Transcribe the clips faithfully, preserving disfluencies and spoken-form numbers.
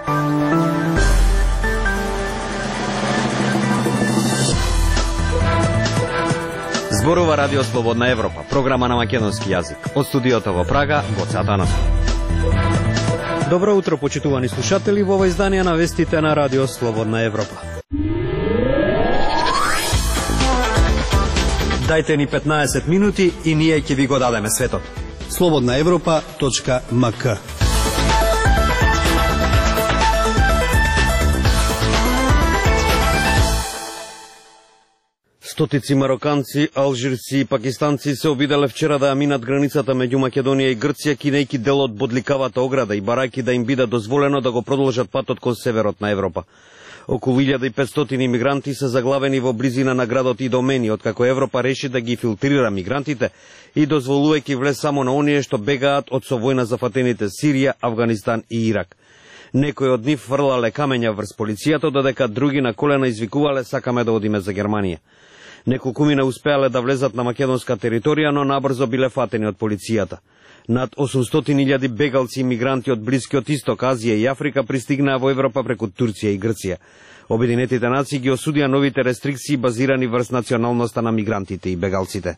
Зборува Радио Слободна Европа, програма на македонски јазик. Од студиото во Прага, Гоце Атанасов. Добро утро, почитувани слушатели, во ова издание на вестите на Радио Слободна Европа. Дајте ни петнаесет минути и ние ќе ви го дадеме светот. слободна европа точка ем ка. Стотици мароканци, алжирци и пакистанци се обиделе вчера да ја минат границата меѓу Македонија и Грција, кинејки дел од бодликавата ограда и барајки да им биде дозволено да го продолжат патот кон северот на Европа. Околу илјада и петстотини мигранти се заглавени во близина на градот Идомени, откако Европа реши да ги филтрира мигрантите и дозволувајќи влез само на оние што бегаат од со војна зафатените Сирија, Авганистан и Ирак. Некои од нив фрлале камења врз полицијата, додека други на колена извикувале сакаме да одиме за Германија. Неколкумина успеале да влезат на македонска територија, но набрзо биле фатени од полицијата. Над осумстотини илјади бегалци и мигранти од Блискиот Исток, Азија и Африка пристигнаа во Европа преку Турција и Грција. Обединетите нации ги осудија новите рестрикции базирани врз националноста на мигрантите и бегалците.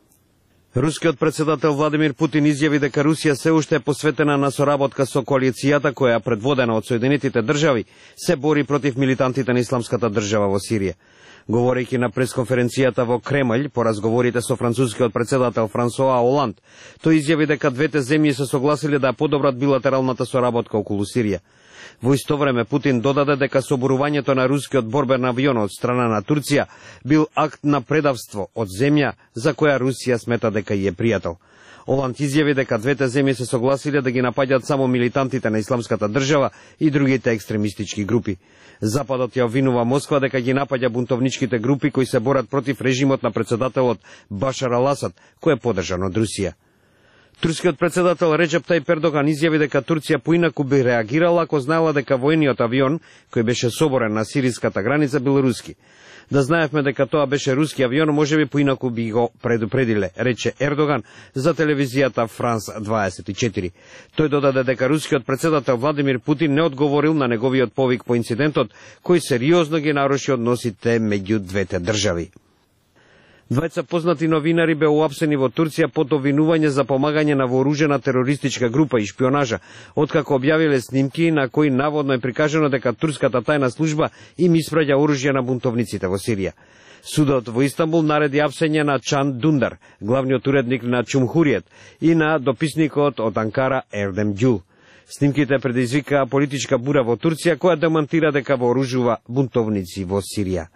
Рускиот председател Владимир Путин изјави дека Русија се уште е посветена на соработка со коалицијата која, предводена од Соединетите држави, се бори против милитантите на Исламската држава во Сирија. Говорејќи на пресконференцијата во Кремљ по разговорите со францускиот председател Франсоа Оланд, тој изјави дека двете земји се согласиле да подобрат билатералната соработка околу Сирија. Во исто време Путин додаде дека соборувањето на рускиот борбен авион од страна на Турција бил акт на предавство од земја за која Русија смета дека ја е пријател. Оланд изјави дека двете земји се согласиле да ги напаѓаат само милитантите на Исламската држава и другите екстремистички групи. Западот ја обвинува Москва дека ги напаѓа бунтовничките групи кои се борат против режимот на председателот Башар ал-Асад, кој е поддржан од Русија. Турскиот председател Реджеп Тајип Ердоган изјави дека Турција поинаку би реагирала ако знаела дека војниот авион кој беше соборен на сириската граница бил руски. Да знаевме дека тоа беше руски авион, можеби поинаку би го предупредиле, рече Ердоган за телевизијата Франс дваесет и четири. Тој додаде дека рускиот председател Владимир Путин не одговорил на неговиот повик по инцидентот, кој сериозно ги наруши односите меѓу двете држави. Двајца познати новинари беа уапсени во Турција под обвинување за помагање на вооружена терористичка група и шпионажа, откако објавиле снимки на кои наводно е прикажано дека турската тајна служба им испраќа оружје на бунтовниците во Сирија. Судот во Истанбул нареди апсење на Чан Дундар, главниот уредник на Чумхуриет, и на дописникот од Анкара Ердем Ѓул. Снимките предизвикаа политичка бура во Турција, која демонтира дека вооружува бунтовници во Сирија.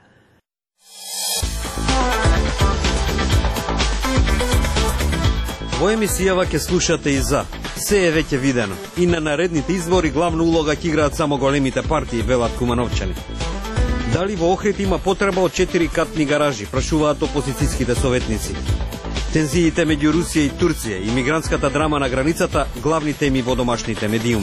Во емисијава ќе слушате и за се е веќе видено. И на наредните избори главна улога ќе играат само големите партии, велат кумановчани. Дали во Охрид има потреба од четири катни гаражи, прашуваат опозицијските советници. Тензиите меѓу Русија и Турција и мигрантската драма на границата, главни теми во домашните медиуми.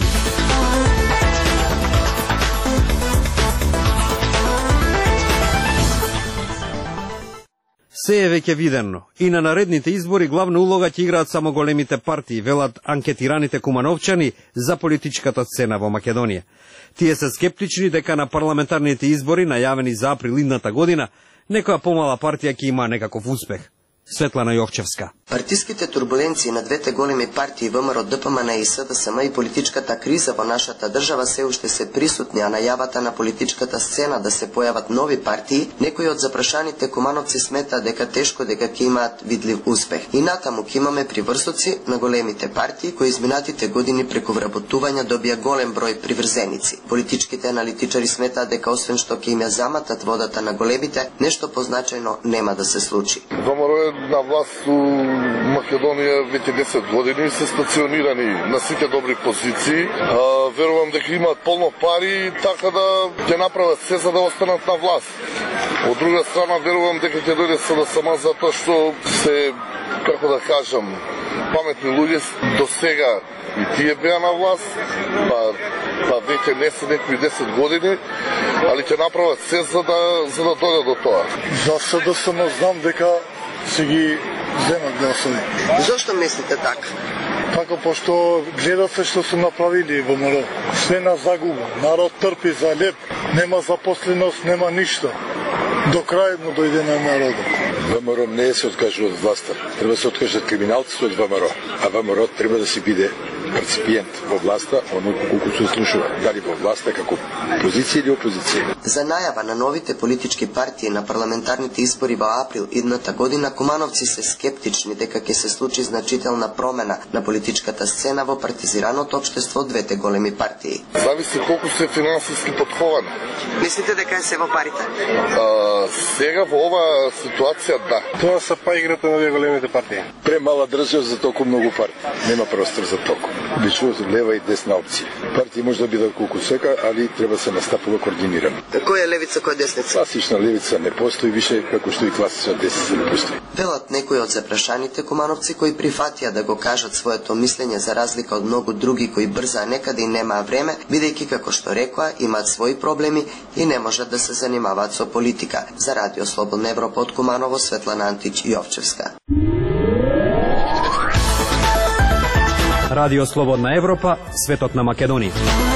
Се е веќе видено. И на наредните избори главна улога ќе играат само големите партии, велат анкетираните кумановчани за политичката сцена во Македонија. Тие се скептични дека на парламентарните избори, најавени за април идната година, некоја помала партија ќе има некаков успех. Светлана Јовчевска. Партиските турбуленции на двете големи партии ВМРО, ДПМН и СДСМ и политичката криза во нашата држава се уште се присутни, а најавата на политичката сцена да се појават нови партии, некои од запрашаните кумановци смета дека тешко дека ќе имаат видлив успех. И натаму ќе имаме приврсоци на големите партии кои изминатите години преку вработувања добија голем број приврзеници. Политичките аналитичари сметаат дека освен што ќе им ја заматат водата на големите, нешто позначајно нема да се случи. На власт у Македонија веќе десет години се стационирани на сите добри позиции. А, верувам дека имаат полно пари, така да ќе направат се за да останат на власт. Од друга страна верувам дека ќе дојде СДСМ затоа што се, како да кажам, паметни луѓе до сега и тие беа на власт, па, па веќе не се некои десет години, али ќе направат се за да за да дојдат до тоа. За СДСМ знам дека се ги земат гласови. Зошто мислите така? Така пошто гледат се што се направили во ВМРО. Све на загуба. Народ трпи за леп, нема запосленост, нема ништо. До крај му дојде на народот. ВМРО не се откажува од власта. Треба да се откажат криминалците од ВМРО, а ВМРО треба да си биде реципиент во власта, оној колку се слушува, дали во власта како позиција или опозиција. За најава на новите политички партии на парламентарните избори во април идната година, кумановци се скептични дека ќе се случи значителна промена на политичката сцена во партизираното општество од двете големи партии. Зависи колку се финансиски подховани. Мислите дека е се во парите? А, сега во оваа ситуација да. Тоа се па играта на две големите партии. Премала држава за толку многу партии. Нема простор за толку. Обичува лева и десна опција. Партии може да бидат колку сека, али треба да се настапува координирано. Кој е левица, кој е десница? Класична левица не постои више, како што и класична десница не постои. Велат некои од запрашаните кумановци кои прифатија да го кажат своето мислење за разлика од многу други кои брзаа некаде и немаа време, бидејќи како што рекоа имаат своји проблеми и не можат да се занимаваат со политика. За Радио Слободна Европа од Куманово, Светлана Антич Јовчевска. Радио Слободна Европа, светот на Македонија.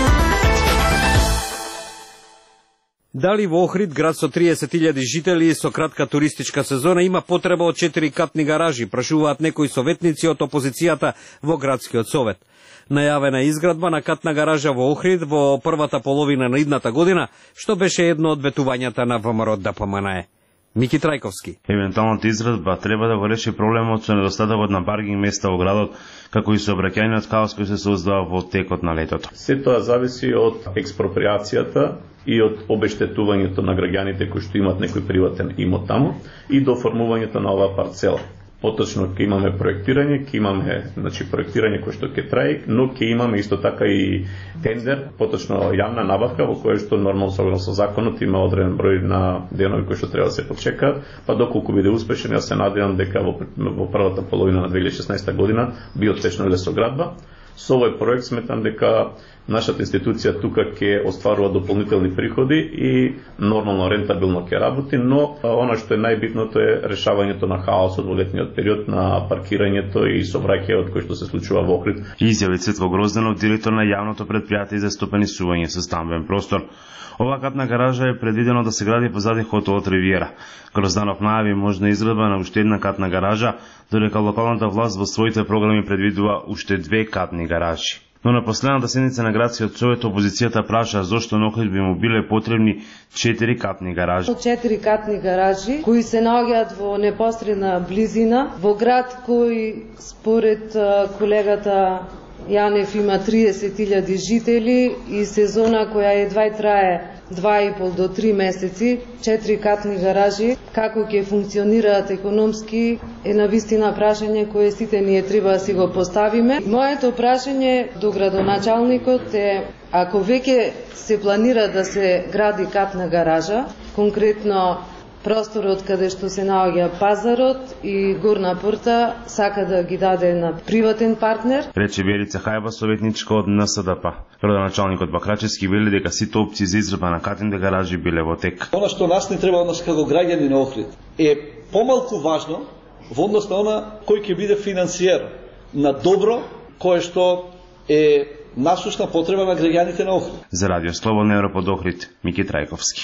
Дали во Охрид, град со триесет илјади жители со кратка туристичка сезона, има потреба од четири катни гаражи, прашуваат некои советници од опозицијата во градскиот совет. Најавена изградба на катна гаража во Охрид во првата половина на идната година, што беше едно од ветувањата на ВМРО ДПМНЕ. Мики Трајковски. Евентуалната изградба треба да го реши проблемот со недостатокот на паркинг места во градот, како и сообраќајниот хаос кој се создава во текот на летото. Се тоа зависи од експроприацијата и од обештетувањето на граѓаните кои што имаат некој приватен имот таму и до формувањето на оваа парцела. Поточно ќе имаме проектирање, ќе имаме, значи проектирање кој што ќе трае, но ќе имаме исто така и тендер, поточно јавна набавка во која што нормално согласно со законот има одреден број на денови кои што треба да се почекаат, па доколку биде успешен, јас се надевам дека во, во првата половина на две илјади и шеснаесета година би отпочнала лесоградба. Со овој проект сметам дека нашата институција тука ќе остварува дополнителни приходи и нормално рентабилно ќе работи, но она што е најбитното е решавањето на хаосот во летниот период, на паркирањето и сообраќајот кој што се случува во Охрид. Изјави Цветко Грозданов, директор на јавното предпријатие за стопанисување со стамбен простор. Ова катна гаража е предвидено да се гради позади хотелот Ривиера. Грозданов најави можна изградба на уште една катна гаража, додека локалната власт во своите програми предвидува уште две катни гаражи. Но на последната седница на градскиот совет опозицијата праша зошто на Охрид би му биле потребни четири катни гаражи. Четири катни гаражи кои се наоѓаат во непосредна близина во град кој според колегата Јанев има триесет илјади жители и сезона која едва и трае два и пол до три месеци, четири катни гаражи, како ќе функционираат економски, е навистина прашање кое сите ние треба да си го поставиме. Моето прашање до градоначалникот е, ако веќе се планира да се гради катна гаража, конкретно просторот каде што се наоѓа пазарот и горна порта сака да ги даде на приватен партнер. Рече Верица Хајба, советничка од Н С Д П. Градоначалникот Бакрачевски вели дека сите опции за изградба на катните гаражи биле во тек. Она што нас не треба однос како граѓани на Охрид е помалку важно во однос на она кој ќе биде финансиер на добро кое што е насушна потреба на граѓаните на Охрид. За Радио Слободна Европа од Охрид, Мики Трајковски.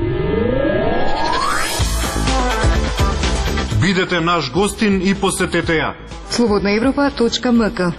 Бидете наш гостин и посетете ја. слободна европа точка м к.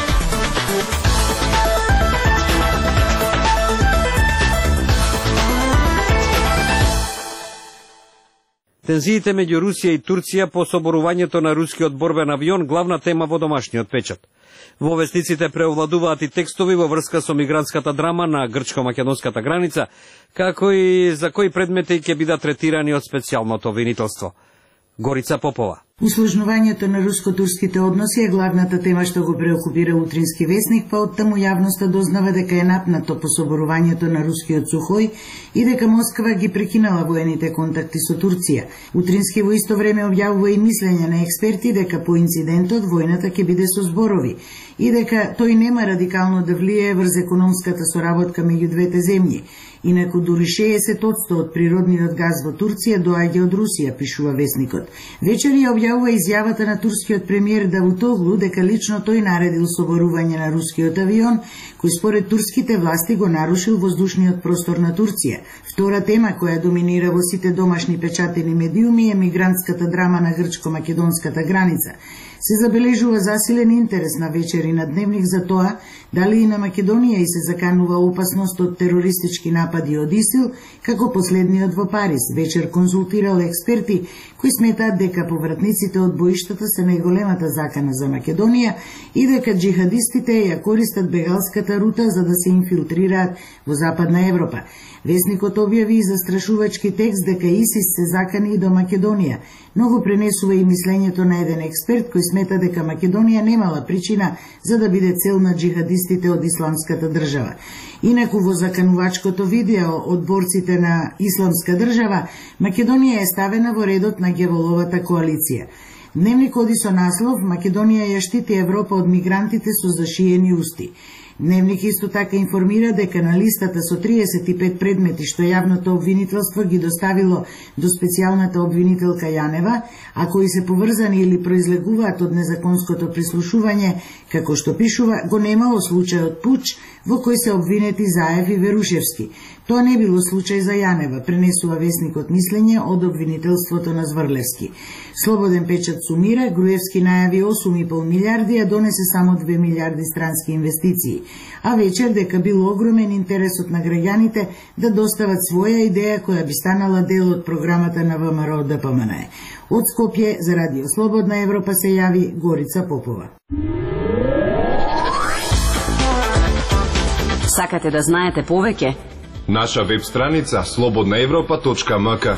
Тензиите меѓу Русија и Турција по соборувањето на рускиот борбен авион главна тема во домашниот печат. Во вестниците преовладуваат и текстови во врска со мигрантската драма на грчко-македонската граница, како и за кои предмети ќе бидат третирани од специјалното обвинителство. Горица Попова. Усложнувањето на руско-турските односи е главната тема што го преокупира Утрински вестник, па оттаму јавноста дознава дека е напнато по соборувањето на рускиот Сухој и дека Москва ги прекинала воените контакти со Турција. Утрински во исто време објавува и мислење на експерти дека по инцидентот војната ќе биде со зборови и дека тој нема радикално да влијае врз економската соработка меѓу двете земји Инаку дури шеесет одсто од природниот газ во Турција доаѓа од Русија, пишува весникот. Вечер ја објавува изјавата на турскиот премиер Давутоглу дека лично тој наредил соборување на рускиот авион, кој според турските власти го нарушил воздушниот простор на Турција. Втора тема која доминира во сите домашни печатени медиуми е мигрантската драма на грчко-македонската граница. Се забележува засилен интерес на вечер и на дневник за тоа дали и на Македонија и се заканува опасност од терористички напади од ИСИЛ, како последниот во Париз. Вечер консултирал експерти кои сметаат дека повратниците од боиштата се најголемата закана за Македонија и дека джихадистите ја користат бегалската рута за да се инфилтрираат во Западна Европа. Весникот објави и застрашувачки текст дека ИСИС се закани и до Македонија, но го пренесува и мислењето на еден експерт кој смета дека Македонија немала причина за да биде цел на джихадистите од исламската држава. Инаку во заканувачкото видео од борците на исламска држава, Македонија е ставена во редот на Геволовата коалиција. Дневник оди со наслов «Македонија ја штити Европа од мигрантите со зашиени усти». Дневник исто така информира дека на листата со триесет и пет предмети што јавното обвинителство ги доставило до специјалната обвинителка Јанева, а кои се поврзани или произлегуваат од незаконското прислушување, како што пишува, го немало случајот пуч во кој се обвинети Заев и Верушевски. Тоа не било случај за Јанева, пренесува весникот мислење од обвинителството на Зврлевски. Слободен печат сумира, Груевски најави осум и пол милиарди, а донесе само две милиарди странски инвестиции. А вечер дека бил огромен интересот на граѓаните да достават своја идеја која би станала дел од програмата на ВМРО Д П М Н Е. Од Скопје за Радио Слободна Европа се јави Горица Попова. Сакате да знаете повеќе? Наша веб страница слободна европа точка м к.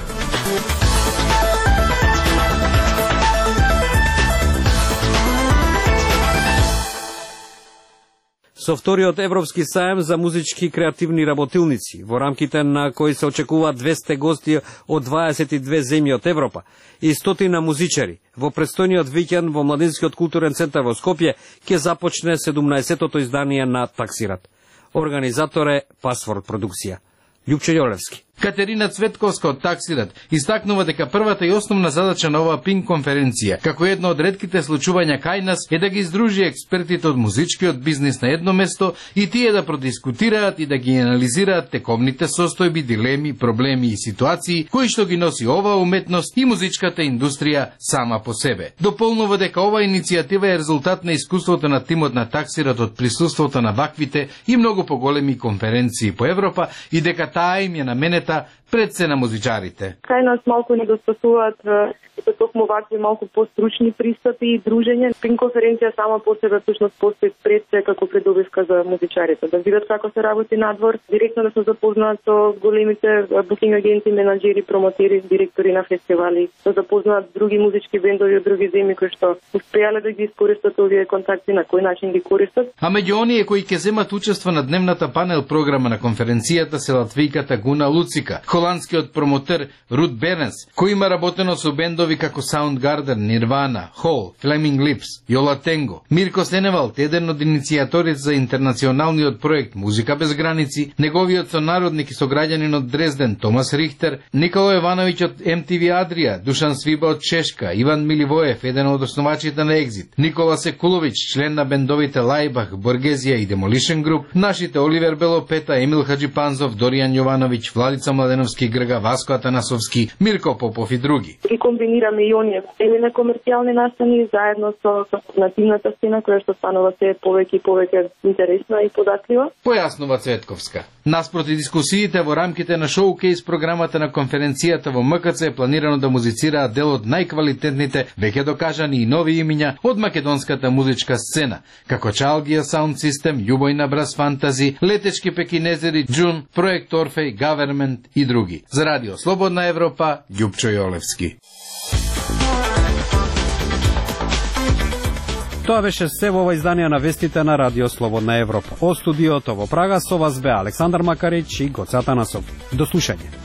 Со вториот Европски сајам за музички креативни работилници, во рамките на кој се очекуваат двесте гости од дваесет и две земји од Европа и стотина музичари, во предстојниот викенд во Младинскиот културен центар во Скопје ќе започне седумнаесеттото издание на Таксират. Организатор е Пасворд продукција. Љупче Јолевски. Катерина Цветковска од Таксират истакнува дека првата и основна задача на оваа пинг конференција, како едно од ретките случувања кај нас, е да ги издружи експертите од музичкиот бизнис на едно место и тие да продискутираат и да ги анализираат тековните состојби, дилеми, проблеми и ситуации кои што ги носи оваа уметност и музичката индустрија сама по себе. Дополнува дека оваа иницијатива е резултат на искуството на тимот на Таксират од присуството на ваквите и многу поголеми конференции по Европа и дека таа им е наменета пред се на музичарите. Кај нас малку недостасуваат се токму вакви малку постручни пристапи и дружење. Пинг конференција сама по себе всушност постои пред се како предобивка за музичарите. Да видат како се работи надвор, директно да се запознаат со големите букинг агенти, менаџери, промотери, директори на фестивали, да запознаат други музички бендови од други земји кои што успеале да ги искористат овие контакти, на кој начин ги користат. А меѓу оние кои ќе земат учество на дневната панел програма на конференцијата се латвијката Гуна Луцика, холандскиот промотер Рут Бернс, кој има работено со бендови како Soundgarden, Nirvana, Hole, Flaming Lips, Јола Тенго, Мирко Сеневалт, еден од иницијаторите за интернационалниот проект Музика без граници, неговиот сонародник и сограѓанин од Дрезден Томас Рихтер, Никола Јовановиќ од Ем Ти Ви Адрија, Душан Свиба од Чешка, Иван Миливоев, еден од основачите на Екзит, Никола Секуловиќ, член на бендовите Лајбах, Боргезија и Demolition Group, нашите Оливер Белопета, Емил Хаджипанзов, Доријан Јовановиќ, Владица Младеновски, Грга Васко Атанасовски, Мирко Попов и други. И комбинираме и оние теми на комерцијални настани заедно со, со нативната сцена која што станува се повеќе и повеќе интересна и податлива. Појаснува Цветковска. Наспроти дискусиите во рамките на шоукейс програмата на конференцијата во М К Ц е планирано да музицираат дел од најквалитетните, веќе докажани и нови имиња од македонската музичка сцена, како Чалгија Sound System, Љубојна Брас Фантази, Летечки пекинезери, Джун, Проект Орфеј, Гавермент и други. За Радио Слободна Европа, Љупчо Јолевски. Тоа беше се во ова издание на вестите на Радио Слободна Европа. Од студиото во Прага со вас бе Александар Макарич и Гоце Атанасов. До слушање.